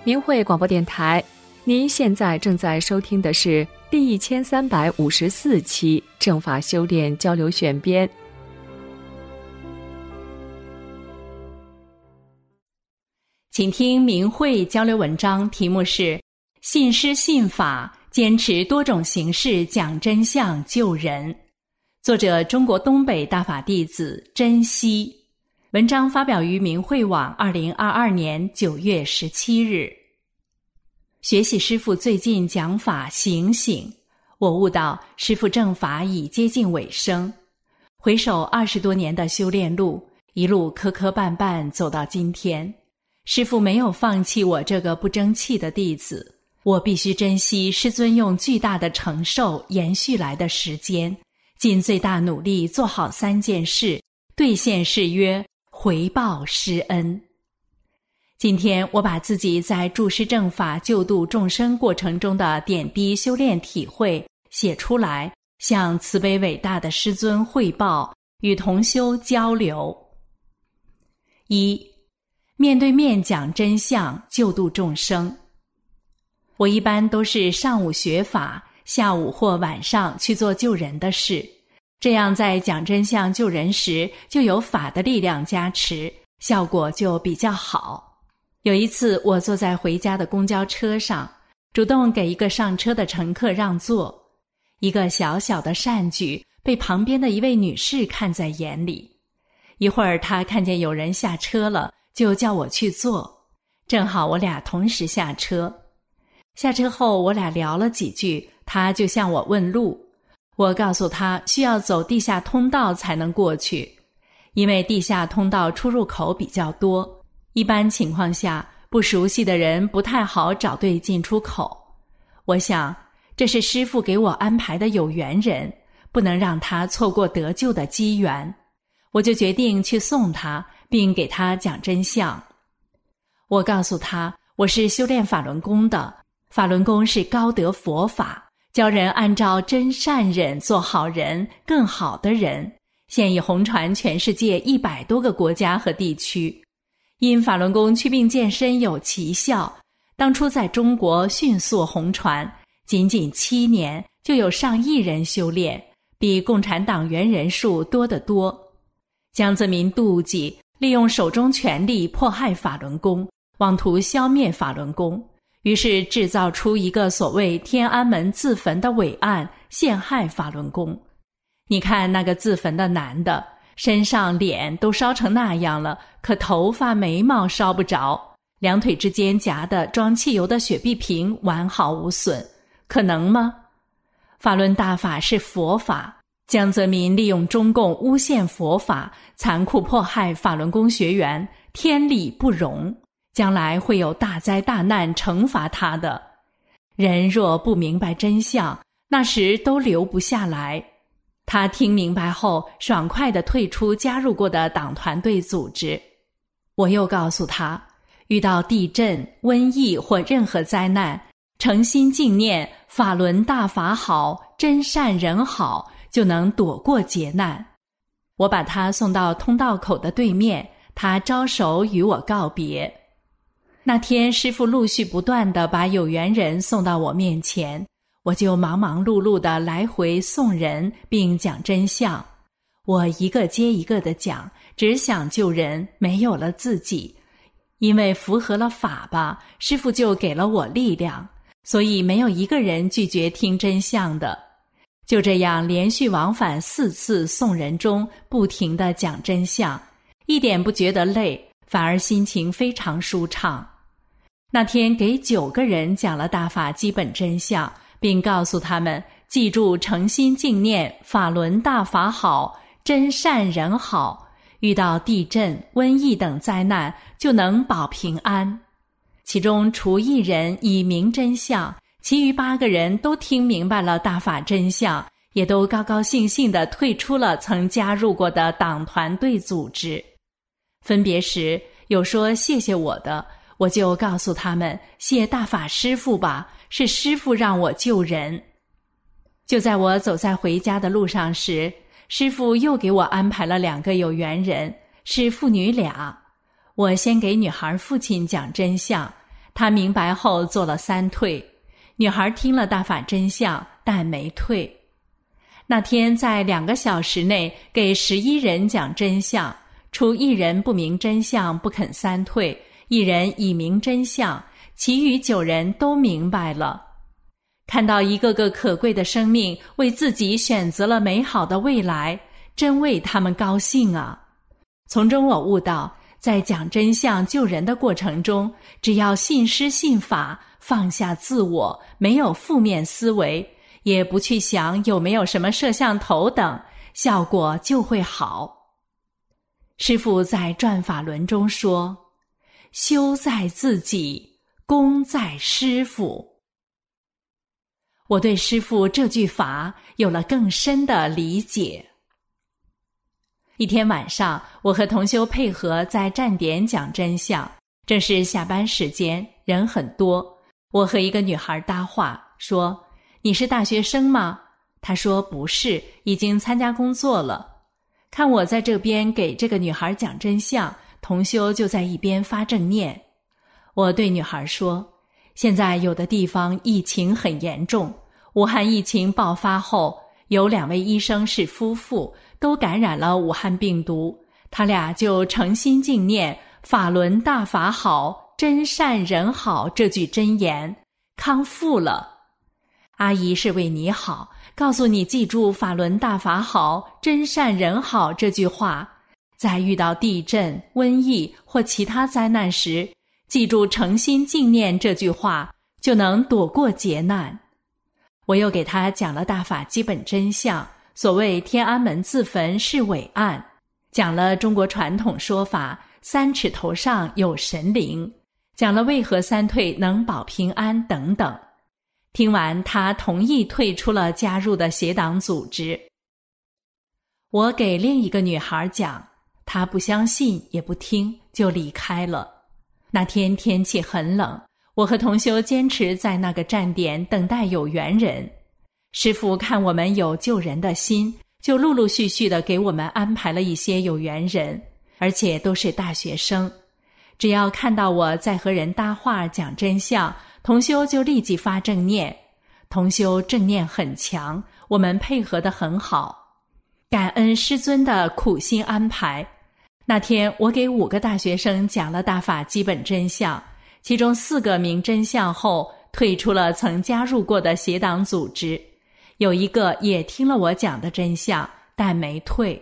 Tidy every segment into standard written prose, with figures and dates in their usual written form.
明慧广播电台，您现在正在收听的是第1354期正法修炼交流选编。 请听明慧交流文章，题目是信师信法，坚持多种形式讲真相救人。作者中国东北大法弟子珍惜。文章发表于明慧网2022年9月17日。学习师父最近讲法醒醒，我悟到师父正法已接近尾声。回首20多年的修炼路，一路磕磕绊绊走到今天，师父没有放弃我这个不争气的弟子，我必须珍惜师尊用巨大的承受延续来的时间，尽最大努力做好3件事，兑现誓约，回报师恩。今天我把自己在助师正法救度众生过程中的点滴修炼体会写出来，向慈悲伟大的师尊汇报，与同修交流。1、面对面讲真相，救度众生。我一般都是上午学法，下午或晚上去做救人的事，这样在讲真相救人时就有法的力量加持，效果就比较好。有一次我坐在回家的公交车上，主动给一个上车的乘客让座，一个小小的善举被旁边的一位女士看在眼里。一会儿她看见有人下车了，就叫我去坐，正好我俩同时下车。下车后我俩聊了几句，她就向我问路，我告诉她需要走地下通道才能过去，因为地下通道出入口比较多，一般情况下不熟悉的人不太好找对进出口。我想这是师父给我安排的有缘人，不能让他错过得救的机缘，我就决定去送他，并给他讲真相。我告诉他我是修炼法轮功的，法轮功是高德佛法，教人按照真善忍做好人，更好的人，现已红传全世界100多个国家和地区。因法轮功祛病健身有奇效，当初在中国迅速红传，仅仅7年就有上亿人修炼，比共产党员人数多得多。江泽民妒忌，利用手中权力迫害法轮功，妄图消灭法轮功，于是制造出一个所谓天安门自焚的伪案，陷害法轮功。你看那个自焚的男的，身上脸都烧成那样了，可头发眉毛烧不着，两腿之间夹的装汽油的雪碧瓶完好无损，可能吗？法轮大法是佛法，江泽民利用中共诬陷佛法，残酷迫害法轮功学员，天理不容，将来会有大灾大难惩罚他的。人若不明白真相，那时都留不下来。他听明白后，爽快地退出加入过的党团队组织。我又告诉他，遇到地震、瘟疫或任何灾难，诚心敬念法轮大法好，真善人好，就能躲过劫难。我把他送到通道口的对面，他招手与我告别。那天师父陆续不断地把有缘人送到我面前，我就忙忙碌碌地来回送人并讲真相。我一个接一个地讲，只想救人，没有了自己。因为符合了法吧，师父就给了我力量，所以没有一个人拒绝听真相的。就这样连续往返4次送人中，不停地讲真相，一点不觉得累，反而心情非常舒畅。那天给9个人讲了大法基本真相，并告诉他们记住诚心敬念法轮大法好，真善人好，遇到地震、瘟疫等灾难就能保平安。其中除1人已明真相，其余8个人都听明白了大法真相，也都高高兴兴地退出了曾加入过的党团队组织。分别时有说谢谢我的，我就告诉他们谢大法师父吧，是师父让我救人。就在我走在回家的路上时，师父又给我安排了2个有缘人，是父女俩。我先给女孩父亲讲真相， 她明白后做了3退。女孩听了大法真相，但没退。那天在2个小时内给11人讲真相，除1人不明真相不肯3退，1人已明真相，其余9人都明白了。看到一个个可贵的生命为自己选择了美好的未来，真为他们高兴啊！从中我悟到，在讲真相救人的过程中，只要信师信法，放下自我，没有负面思维，也不去想有没有什么摄像头等，效果就会好。师父在转法轮中说，修在自己，功在师父。我对师父这句法有了更深的理解。一天晚上，我和同修配合在站点讲真相，正是下班时间，人很多。我和一个女孩搭话，说，你是大学生吗？她说不是，已经参加工作了。看我在这边给这个女孩讲真相，同修就在一边发正念。我对女孩说，现在有的地方疫情很严重，武汉疫情爆发后，有2位医生是夫妇，都感染了武汉病毒，他俩就诚心敬念法轮大法好，真善人好这句真言，康复了。阿姨是为你好，告诉你记住法轮大法好，真善人好这句话，在遇到地震、瘟疫或其他灾难时，记住诚心敬念这句话，就能躲过劫难。我又给他讲了大法基本真相，所谓天安门自焚是伪案，讲了中国传统说法3尺头上有神灵，讲了为何3退能保平安等等。听完，他同意退出了加入的邪党组织。我给另一个女孩讲，她不相信也不听，就离开了。那天天气很冷，我和同修坚持在那个站点等待有缘人。师父看我们有救人的心，就陆陆续续地给我们安排了一些有缘人，而且都是大学生。只要看到我在和人搭话讲真相，同修就立即发正念。同修正念很强，我们配合得很好。感恩师尊的苦心安排。那天我给5个大学生讲了大法基本真相，其中4个明真相后退出了曾加入过的邪党组织，有1个也听了我讲的真相，但没退。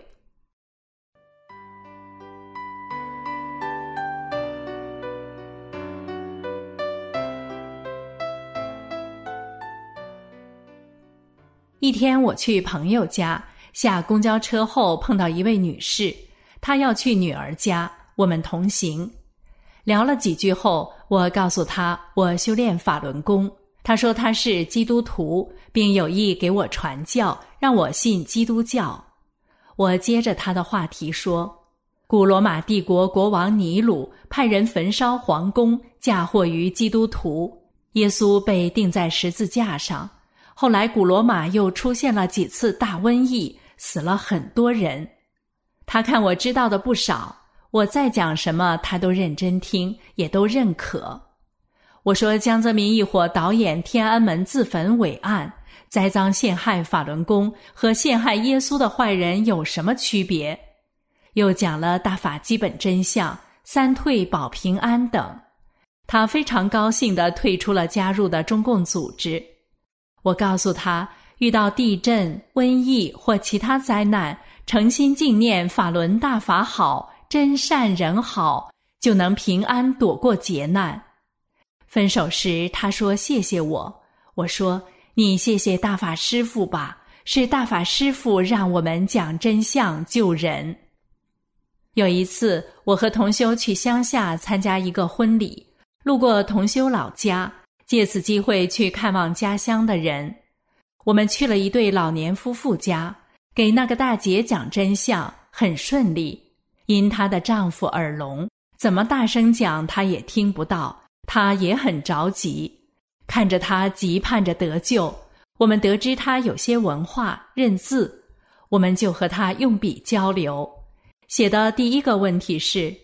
一天我去朋友家，下公交车后碰到一位女士，她要去女儿家，我们同行。聊了几句后，我告诉她我修炼法轮功，她说她是基督徒，并有意给我传教，让我信基督教。我接着她的话题说，古罗马帝国国王尼禄派人焚烧皇宫，嫁祸于基督徒，耶稣被钉在十字架上。后来古罗马又出现了几次大瘟疫，死了很多人。他看我知道的不少，我再讲什么他都认真听，也都认可。我说江泽民一伙导演天安门自焚伪案，栽赃陷害法轮功和陷害耶稣的坏人有什么区别？又讲了大法基本真相、3退保平安等。他非常高兴地退出了加入的中共组织。我告诉他，遇到地震、瘟疫或其他灾难，诚心敬念法轮大法好，真善人好，就能平安躲过劫难。分手时他说谢谢我，我说你谢谢大法师父吧，是大法师父让我们讲真相救人。有一次我和同修去乡下参加一个婚礼，路过同修老家，借此机会去看望家乡的人。我们去了一对老年夫妇家，给那个大姐讲真相，很顺利。因她的丈夫耳聋，怎么大声讲她也听不到，她也很着急。看着她急盼着得救，我们得知她有些文化，认字，我们就和她用笔交流。写的第一个问题是，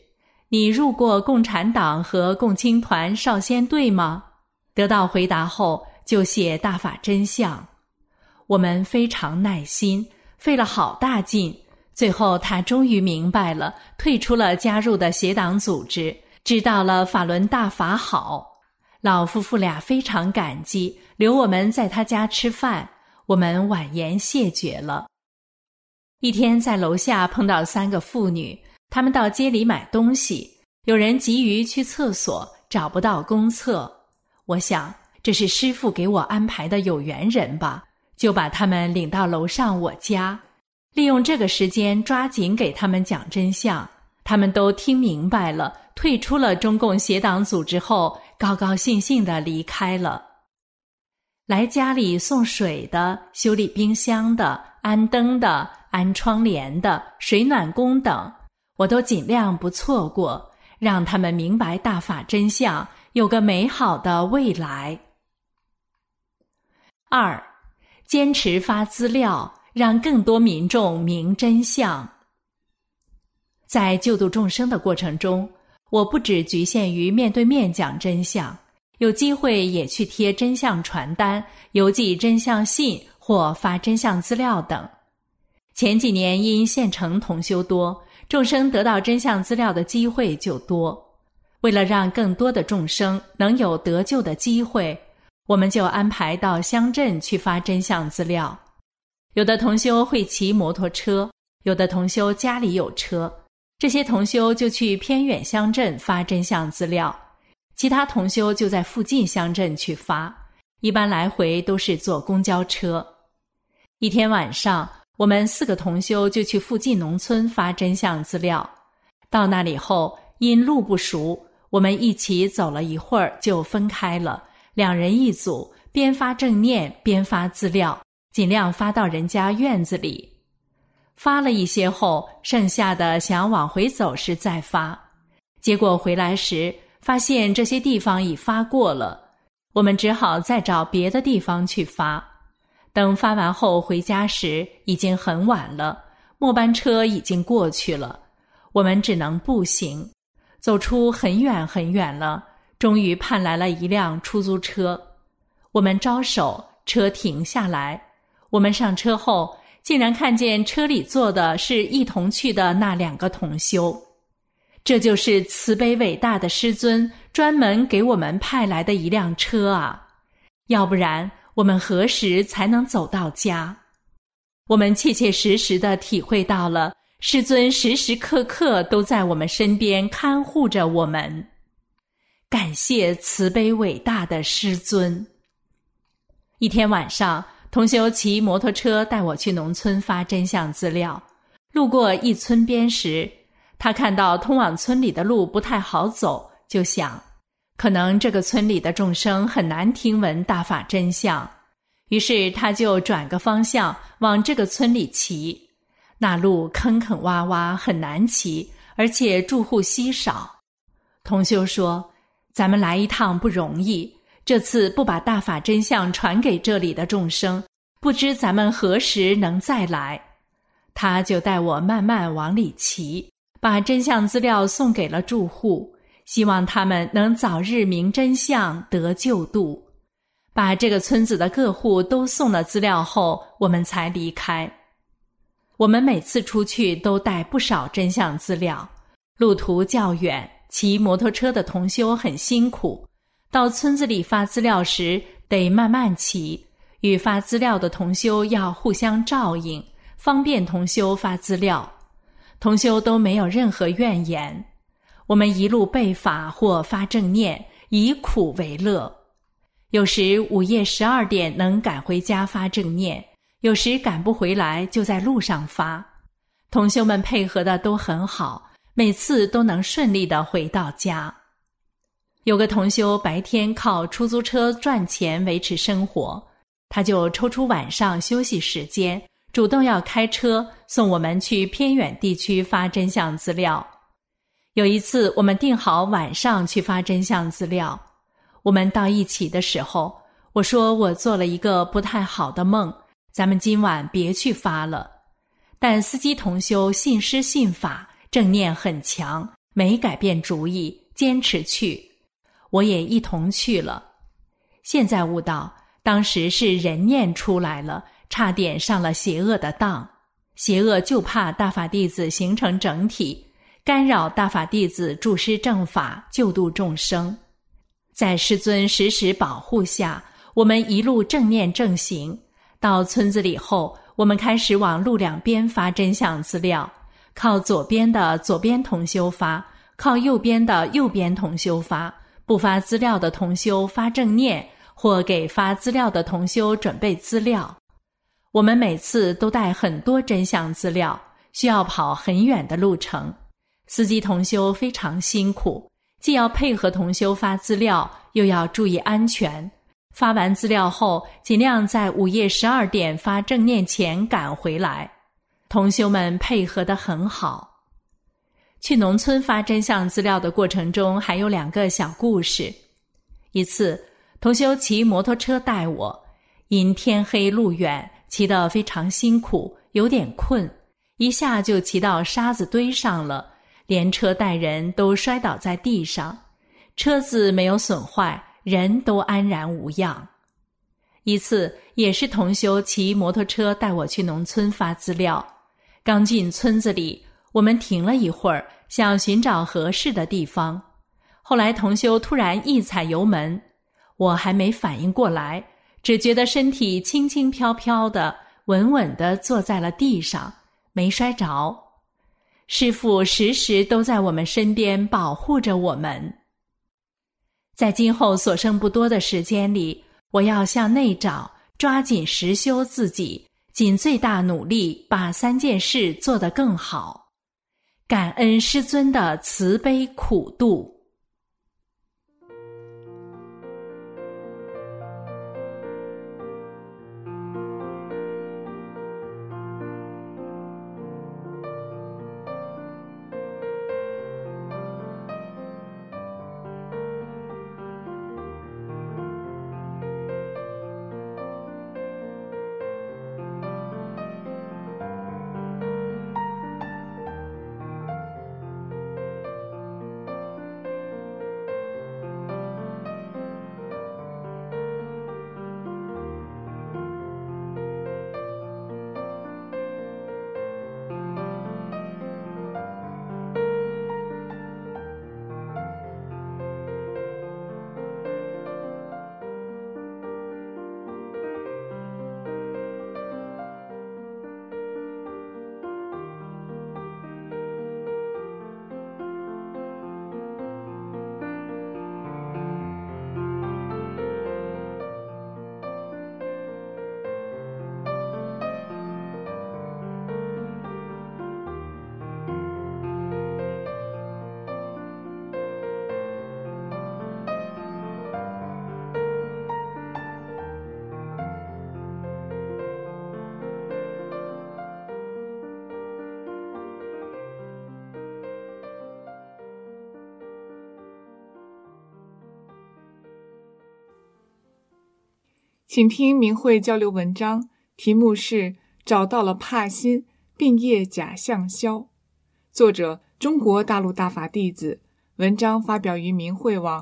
你入过共产党和共青团少先队吗？得到回答后就写大法真相。我们非常耐心，费了好大劲，最后他终于明白了，退出了加入的邪党组织，知道了法轮大法好。老夫妇俩非常感激，留我们在他家吃饭，我们婉言谢绝了。一天在楼下碰到3个妇女，她们到街里买东西，有人急于去厕所，找不到公厕。我想这是师父给我安排的有缘人吧，就把他们领到楼上我家，利用这个时间抓紧给他们讲真相。他们都听明白了，退出了中共邪党组织后，高高兴兴地离开了。来家里送水的、修理冰箱的、安灯的、安窗帘的、水暖工等，我都尽量不错过，让他们明白大法真相，有个美好的未来。2. 坚持发资料，让更多民众明真相。在救度众生的过程中，我不只局限于面对面讲真相，有机会也去贴真相传单、邮寄真相信或发真相资料等。前几年因县城同修多，众生得到真相资料的机会就多。为了让更多的众生能有得救的机会，我们就安排到乡镇去发真相资料。有的同修会骑摩托车，有的同修家里有车，这些同修就去偏远乡镇发真相资料，其他同修就在附近乡镇去发，一般来回都是坐公交车。一天晚上，我们4个同修就去附近农村发真相资料。到那里后，因路不熟，我们一起走了一会儿就分开了，2人一组，边发正念边发资料，尽量发到人家院子里。发了一些后，剩下的想往回走时再发，结果回来时发现这些地方已发过了，我们只好再找别的地方去发。等发完后回家时已经很晚了，末班车已经过去了，我们只能步行，走出很远很远了，终于盼来了一辆出租车。我们招手，车停下来，我们上车后竟然看见车里坐的是一同去的那2个同修。这就是慈悲伟大的师尊专门给我们派来的一辆车啊！要不然我们何时才能走到家？我们切切实实地体会到了师尊时时刻刻都在我们身边看护着我们。感谢慈悲伟大的师尊。一天晚上，同修骑摩托车带我去农村发真相资料。路过一村边时，他看到通往村里的路不太好走，就想可能这个村里的众生很难听闻大法真相，于是他就转个方向往这个村里骑。那路坑坑洼洼，很难骑，而且住户稀少。同修说，咱们来一趟不容易，这次不把大法真相传给这里的众生，不知咱们何时能再来。他就带我慢慢往里骑，把真相资料送给了住户，希望他们能早日明真相，得救度。把这个村子的各户都送了资料后，我们才离开。我们每次出去都带不少真相资料，路途较远，骑摩托车的同修很辛苦，到村子里发资料时得慢慢骑，与发资料的同修要互相照应，方便同修发资料。同修都没有任何怨言，我们一路背法或发正念，以苦为乐。有时午夜12点能赶回家发正念，有时赶不回来就在路上发。同修们配合的都很好，每次都能顺利地回到家。有个同修白天靠出租车赚钱维持生活，他就抽出晚上休息时间，主动要开车送我们去偏远地区发真相资料。有一次我们定好晚上去发真相资料，我们到一起的时候，我说我做了一个不太好的梦，咱们今晚别去发了。但司机同修信师信法，正念很强， 没改变主意，坚持去。我也一同去了。现在悟到，当时是人念出来了，差点上了邪恶的当。邪恶就怕大法弟子形成整体，干扰大法弟子注施正法，救度众生。在师尊时时保护下，我们一路正念正行。到村子里后，我们开始往路两边发真相资料，靠左边的左边同修发，靠右边的右边同修发，不发资料的同修发正念，或给发资料的同修准备资料。我们每次都带很多真相资料，需要跑很远的路程。司机同修非常辛苦，既要配合同修发资料，又要注意安全。发完资料后，尽量在午夜12点发正念前赶回来。同修们配合得很好。去农村发真相资料的过程中，还有2个小故事。一次，同修骑摩托车带我，因天黑路远，骑得非常辛苦，有点困，一下就骑到沙子堆上了，连车带人都摔倒在地上，车子没有损坏，人都安然无恙。一次也是同修骑摩托车带我去农村发资料，刚进村子里，我们停了一会儿，想寻找合适的地方。后来同修突然一踩油门，我还没反应过来，只觉得身体轻轻飘飘的，稳稳地坐在了地上，没摔着。师父时时都在我们身边保护着我们。在今后所剩不多的时间里，我要向内找，抓紧实修自己，尽最大努力把3件事做得更好。感恩师尊的慈悲苦度。 请听明慧交流文章，题目是找到了帕心，病业假象消。作者中国大陆大法弟子，文章发表于明慧网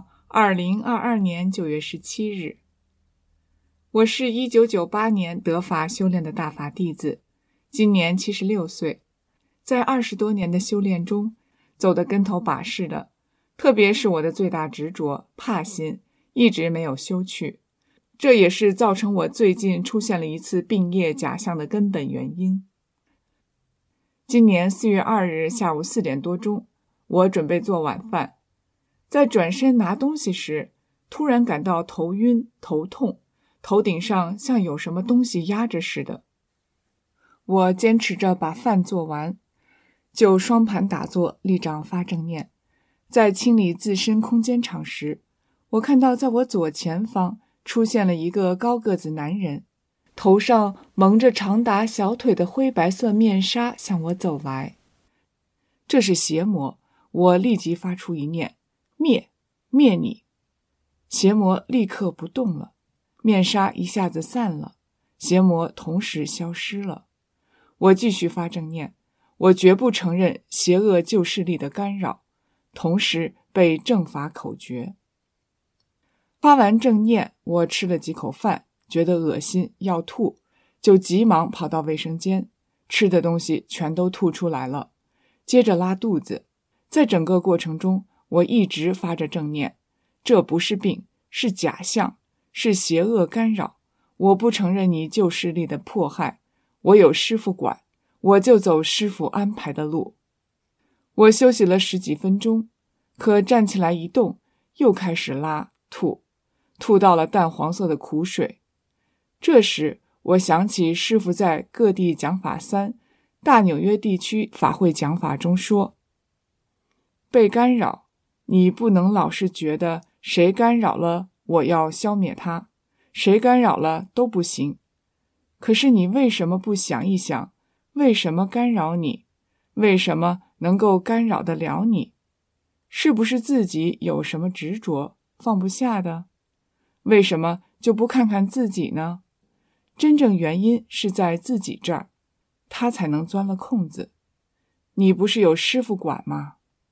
2022年9月17日。我是1998年得法修炼的大法弟子，今年76岁，在20多年的修炼中，走得跟头把式的，特别是我的最大执着帕心，一直没有修去。这也是造成我最近出现了一次病业假象的根本原因。今年4月2日下午4点多钟，我准备做晚饭，在转身拿东西时，突然感到头晕、头痛，头顶上像有什么东西压着似的。我坚持着把饭做完，就双盘打坐，立掌发正念。在清理自身空间场时，我看到在我左前方出现了一个高个子男人，头上蒙着长达小腿的灰白色面纱向我走来。这是邪魔，我立即发出一念：灭，灭你！邪魔立刻不动了，面纱一下子散了，邪魔同时消失了。我继续发正念，我绝不承认邪恶旧势力的干扰， 同时背正法口诀。发完正念，我吃了几口饭，觉得恶心要吐，就急忙跑到卫生间，吃的东西全都吐出来了，接着拉肚子。在整个过程中，我一直发着正念，这不是病，是假象，是邪恶干扰。我不承认你旧势力的迫害，我有师父管，我就走师父安排的路。我休息了10几分钟，可站起来一动，又开始拉吐到了淡黄色的苦水。这时我想起师父在各地讲法3大纽约地区法会讲法中说，被干扰，你不能老是觉得谁干扰了我要消灭他，谁干扰了都不行。可是你为什么不想一想，为什么干扰你？为什么能够干扰得了你？是不是自己有什么执着放不下的？为什么就不看看自己呢？真正原因是在自己这儿，他才能钻了空子。你不是有师父管吗？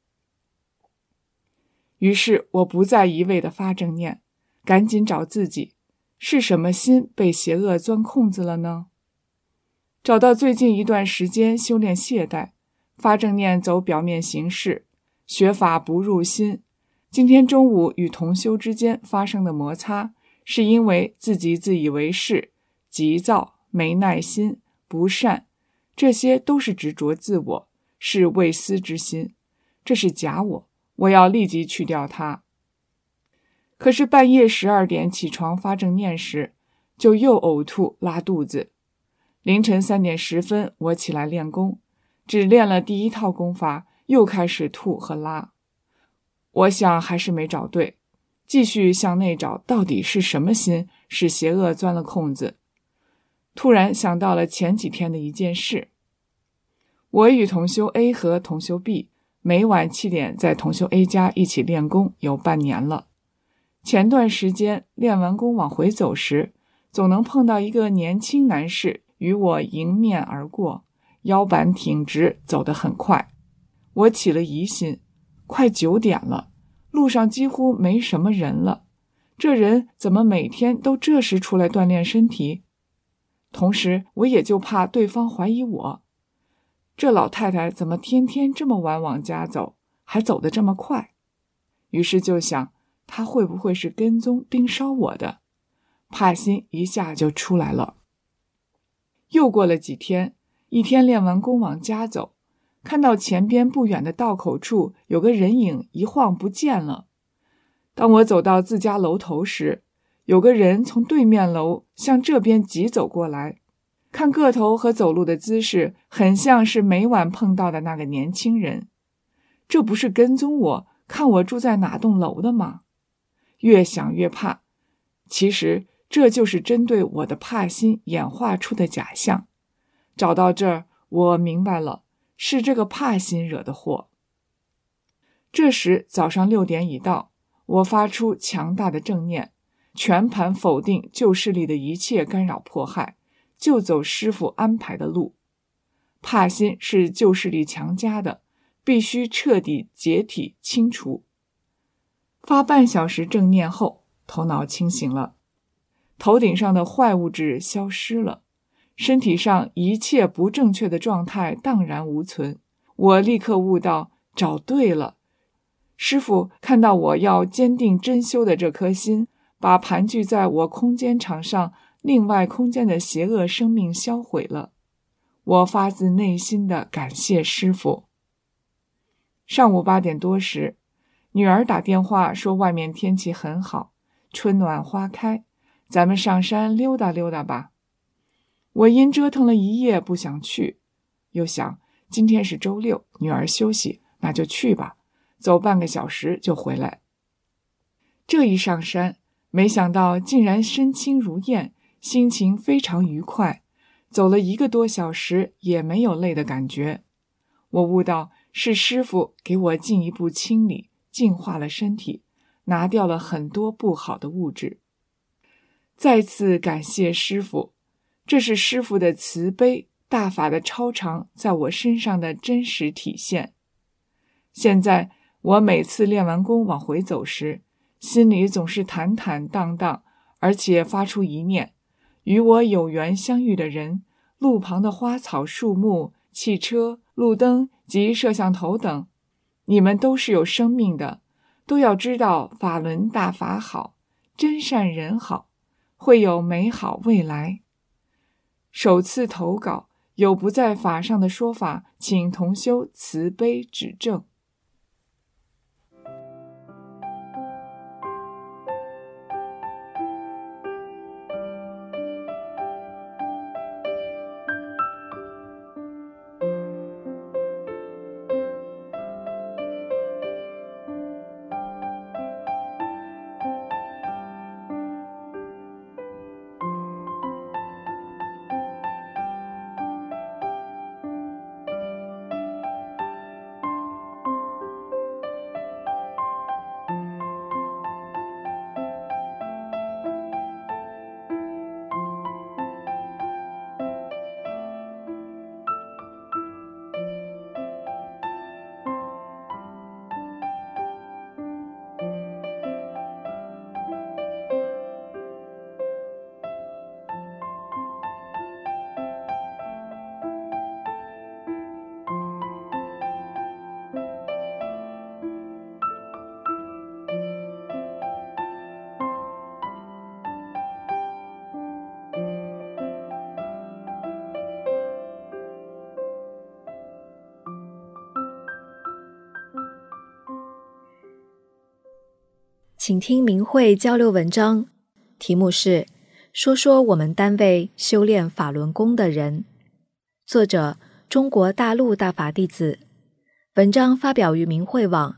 于是我不再一味地发正念，赶紧找自己，是什么心被邪恶钻空子了呢？找到最近一段时间修炼懈怠，发正念走表面形式，学法不入心。今天中午与同修之间发生的摩擦，是因为自己自以为是、急躁、没耐心、不善，这些都是执着自我，是未私之心，这是假我要立即去掉它。可是半夜12点起床发正念时，就又呕吐拉肚子。凌晨3点10分我起来练功，只练了第1套功法，又开始吐和拉。我想还是没找对，继续向内找到底是什么心使邪恶钻了空子。突然想到了前几天的一件事。我与同修 A 和同修 B 每晚7点在同修 A 家一起练功有半年了。前段时间练完功往回走时，总能碰到一个年轻男士与我迎面而过，腰板挺直，走得很快。我起了疑心，快9点了，路上几乎没什么人了，这人怎么每天都这时出来锻炼身体？同时我也就怕对方怀疑我，这老太太怎么天天这么晚往家走，还走得这么快？于是就想，她会不会是跟踪盯梢我的？怕心一下就出来了。又过了几天，一天练完功往家走，看到前边不远的道口处有个人影一晃不见了。当我走到自家楼头时，有个人从对面楼向这边急走过来，看个头和走路的姿势，很像是每晚碰到的那个年轻人。这不是跟踪我，看我住在哪栋楼的吗？越想越怕，其实这就是针对我的怕心演化出的假象。找到这儿，我明白了，是这个怕心惹的祸。这时早上6点已到，我发出强大的正念，全盘否定旧势力的一切干扰迫害，就走师父安排的路。怕心是旧势力强加的，必须彻底解体清除。发半小时正念后，头脑清醒了，头顶上的坏物质消失了，身体上一切不正确的状态荡然无存。我立刻悟到，找对了。师父看到我要坚定真修的这颗心，把盘踞在我空间场上另外空间的邪恶生命销毁了。我发自内心的感谢师父。上午8点多时，女儿打电话说外面天气很好，春暖花开，咱们上山溜达溜达吧。我因折腾了一夜不想去，又想今天是周6，女儿休息，那就去吧，走半个小时就回来。这一上山，没想到竟然身轻如燕，心情非常愉快，走了1个多小时也没有累的感觉。我悟到是师父给我进一步清理净化了身体，拿掉了很多不好的物质。再次感谢师父，这是师父的慈悲大法的超常在我身上的真实体现。现在我每次练完功往回走时，心里总是坦坦荡荡，而且发出一念：与我有缘相遇的人，路旁的花草树木、汽车、路灯及摄像头等，你们都是有生命的，都要知道法轮大法好，真善人好，会有美好未来。首次投稿，有不在法上的说法，请同修慈悲指正。 请听明慧交流文章，题目是说说我们单位修炼法轮功的人。作者中国大陆大法弟子。文章发表于明慧网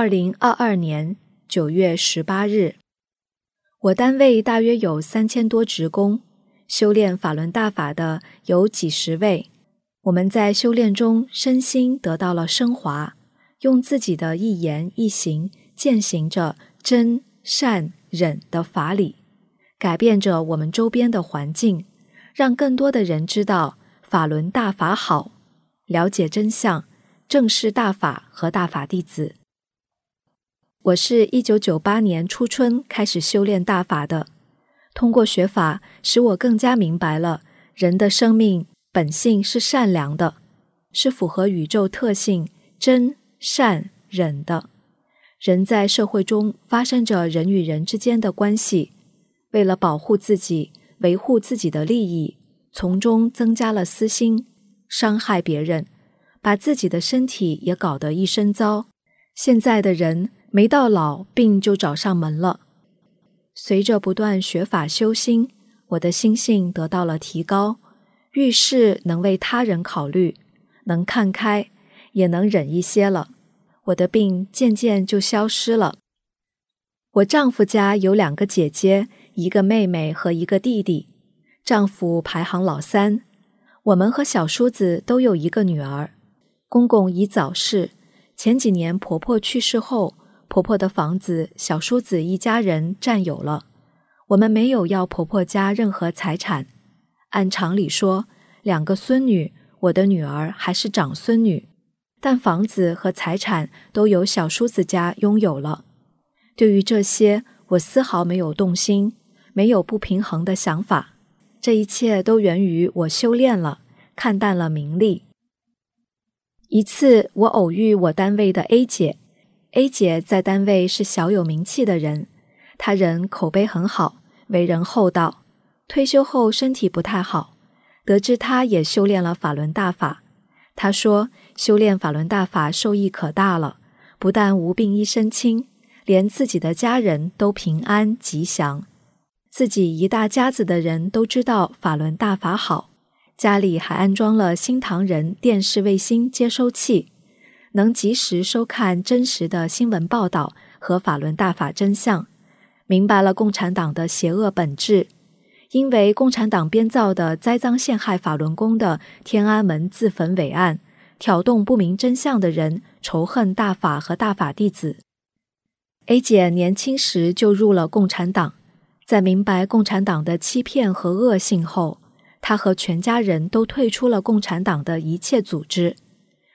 2022年9月18日。我单位大约有3000多职工，修炼法轮大法的有几十位。我们在修炼中身心得到了升华，用自己的一言一行践行着真善忍的法理，改变着我们周边的环境，让更多的人知道法轮大法好，了解真相，正视大法和大法弟子。我是1998年初春开始修炼大法的，通过学法使我更加明白了人的生命本性是善良的，是符合宇宙特性真善忍的。人在社会中发生着人与人之间的关系，为了保护自己，维护自己的利益，从中增加了私心，伤害别人，把自己的身体也搞得一身糟。现在的人没到老，病就找上门了。随着不断学法修心，我的心性得到了提高，遇事能为他人考虑，能看开，也能忍一些了。我的病渐渐就消失了。我丈夫家有2个姐姐，一个妹妹和一个弟弟，丈夫排行老3。我们和小叔子都有1个女儿。公公已早逝，前几年婆婆去世后，婆婆的房子小叔子一家人占有了，我们没有要婆婆家任何财产。按常理说，2个孙女，我的女儿还是长孙女，但房子和财产都由小叔子家拥有了。对于这些，我丝毫没有动心，没有不平衡的想法。这一切都源于我修炼了，看淡了名利。一次，我偶遇我单位的 A 姐。A 姐在单位是小有名气的人，她人口碑很好，为人厚道。退休后身体不太好，得知她也修炼了法轮大法。她说，修炼法轮大法受益可大了，不但无病一身轻，连自己的家人都平安吉祥。自己一大家子的人都知道法轮大法好，家里还安装了新唐人电视卫星接收器，能及时收看真实的新闻报道和法轮大法真相，明白了共产党的邪恶本质。因为共产党编造的栽赃陷害法轮功的天安门自焚伪案，挑动不明真相的人仇恨大法和大法弟子。A 姐年轻时就入了共产党，在明白共产党的欺骗和恶性后，她和全家人都退出了共产党的一切组织。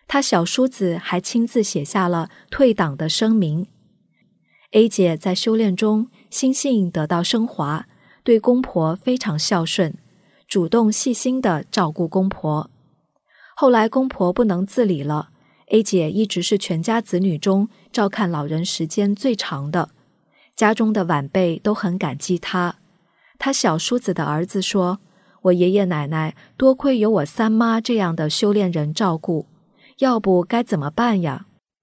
他小叔子还亲自写下了退党的声明。A 姐在修炼中心性得到升华，对公婆非常孝顺，主动细心地照顾公婆。后来公婆不能自理了， A 姐一直是全家子女中照看老人时间最长的，家中的晚辈都很感激她。她小叔子的儿子说，我爷爷奶奶多亏有我三妈这样的修炼人照顾，要不该怎么办呀？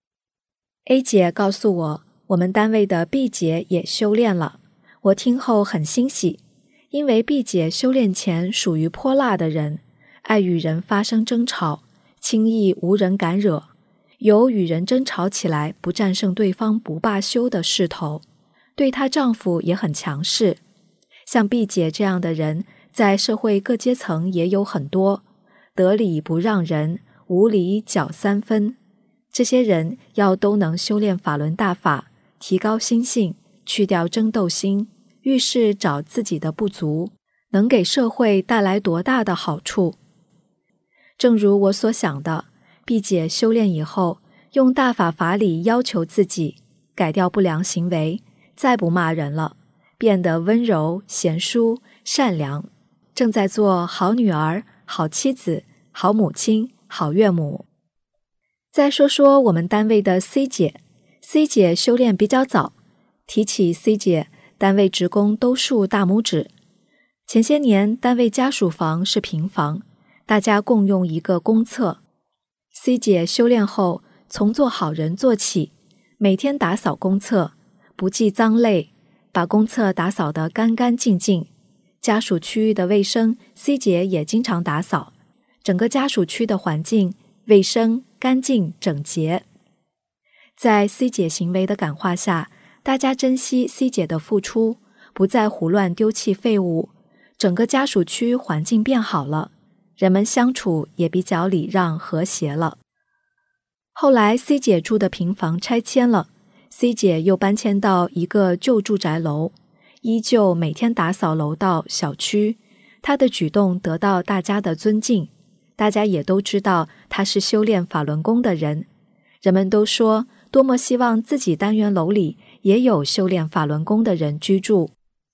A 姐告诉我，我们单位的 B 姐也修炼了。我听后很欣喜，因为 B 姐修炼前属于泼辣的人，爱与人发生争吵，轻易无人敢惹，有与人争吵起来不战胜对方不罢休的势头，对她丈夫也很强势。像 B 姐这样的人在社会各阶层也有很多，得理不让人，无理搅三分。这些人要都能修炼法轮大法，提高心性，去掉争斗心，遇事找自己的不足，能给社会带来多大的好处。正如我所想的， B 姐修炼以后，用大法法理要求自己，改掉不良行为，再不骂人了，变得温柔、贤淑、善良，正在做好女儿、好妻子、好母亲、好岳母。再说说我们单位的 C 姐， C 姐修炼比较早，提起 C 姐，单位职工都竖大拇指。前些年单位家属房是平房，大家共用一个公厕。 C 姐修炼后，从做好人做起，每天打扫公厕，不计脏累，把公厕打扫得干干净净。家属区域的卫生 C 姐也经常打扫，整个家属区的环境卫生、干净、整洁。在 C 姐行为的感化下，大家珍惜 C 姐的付出，不再胡乱丢弃废物，整个家属区环境变好了，人们相处也比较礼让和谐了。后来 C 姐住的平房拆迁了， C 姐又搬迁到一个旧住宅楼，依旧每天打扫楼道、小区，她的举动得到大家的尊敬，大家也都知道她是修炼法轮功的人，人们都说多么希望自己单元楼里也有修炼法轮功的人居住。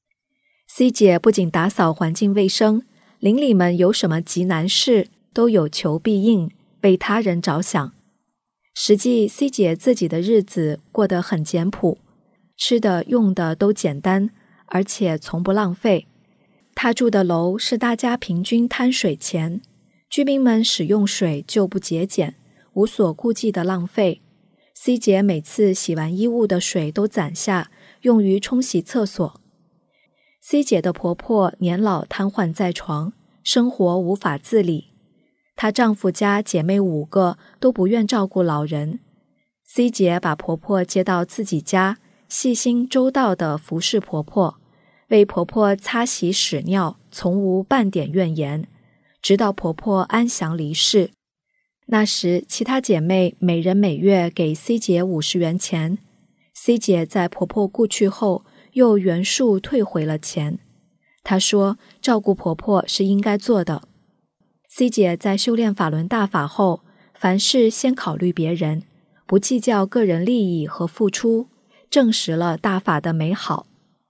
C 姐不仅打扫环境卫生，邻里们有什么急难事都有求必应，为他人着想。实际 C 姐自己的日子过得很简朴，吃的用的都简单，而且从不浪费。她住的楼是大家平均摊水钱，居民们使用水就不节俭，无所顾忌的浪费。 C 姐每次洗完衣物的水都攒下，用于冲洗厕所。 C 姐的婆婆年老瘫痪在床，生活无法自理，她丈夫家姐妹5个都不愿照顾老人， C 姐把婆婆接到自己家，细心周到地服侍婆婆，为婆婆擦洗屎尿，从无半点怨言，直到婆婆安详离世。那时其他姐妹每人每月给 C 姐50元钱， C 姐在婆婆故去后又原数退回了钱。她说照顾婆婆是应该做的。 C 姐在修炼法轮大法后，凡事先考虑别人，不计较个人利益和付出，证实了大法的美好。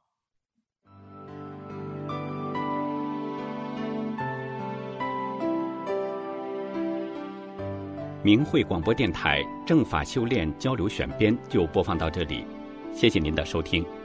明慧广播电台正法修炼交流选编就播放到这里，谢谢您的收听。